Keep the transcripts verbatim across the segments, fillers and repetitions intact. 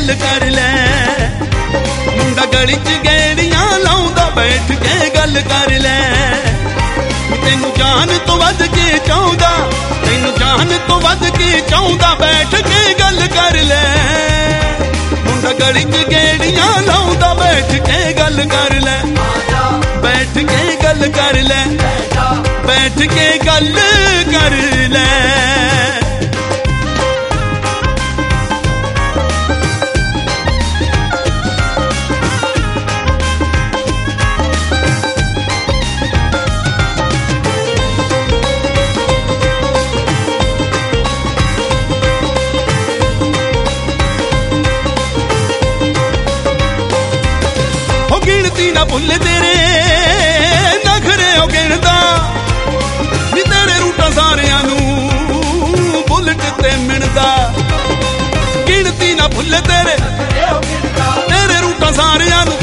गल कर ले। मुंडा गली च गेड़ियां लाउंदा बैठ के गल कर ले। तैनू जान तो वध के चाहुंदा, तैनू जान तो वध के चाहुंदा बैठ के गल कर ले। मुंडा गली च गेड़ियां लाउंदा बैठ के गल कर ले। बैठ के गल कर ले, बैठ के गल कर ले। गिनती ना भुल तेरे नखरे हो गिनदा नी तेरे रूटा सारियां नू बुलट ते मिणदा। गिनती ना भुल तेरे तेरे रूटा सारियां नू।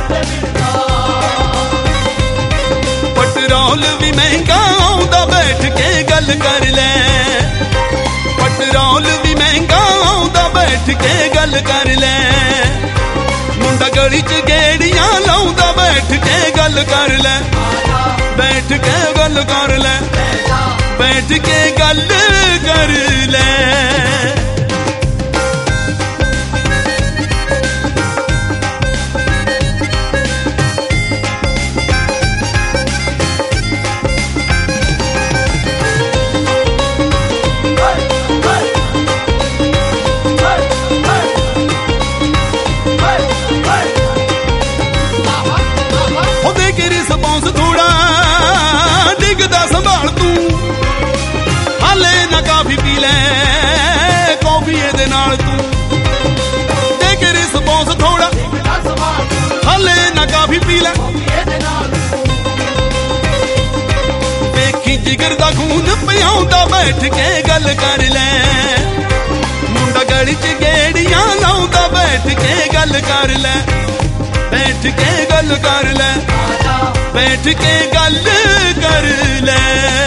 पेट्रोल भी महंगा आउंदा बैठ के गल कर ले। पेट्रोल भी महंगा आउंदा बैठ के गल कर ले। मुंडा गली च गेड़ियां लाउंदा बैठ के गल कर ले। बैठ के गल कर ले, बैठ के गल कर ले। थोड़ा डिगदा संभाल तू हाले ना काफी पी ले कॉफी दे नाल तू। देख रिस्पॉन्स थोड़ा हाले ना काफी पी ले। देखी जिगर दा खून पियाउंदा बैठ के गल कर ले। मुंडा गली च गेड़ियां लाउंदा बैठ के गल कर ले। बैठ के गल कर ले, बैठ के गल कर ले।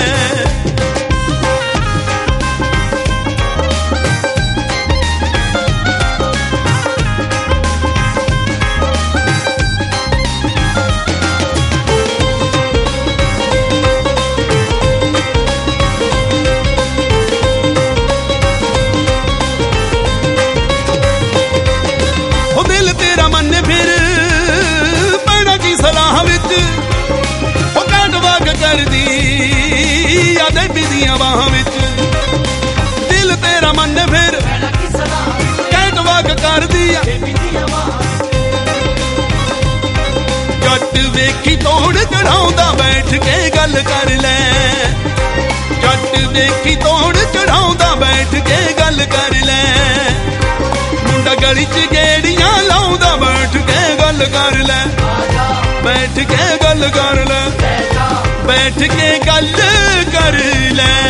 ओ दिल तेरा मन फिर पैना की सलाह विच कर दी आदे दियां बाहां विच। दिल तेरा मन फिर कैट वाग कर दिया। जट वेखी तोड़ चढ़ाउंदा बैठ के गल कर ले। जट वेखी तोड़ चढ़ाउंदा बैठ के गल कर ले। मुंडा गली च गेड़ियां लाउंदा बैठ के गल कर ले। बैठ के गल कर ले, बैठ के गल कर ले।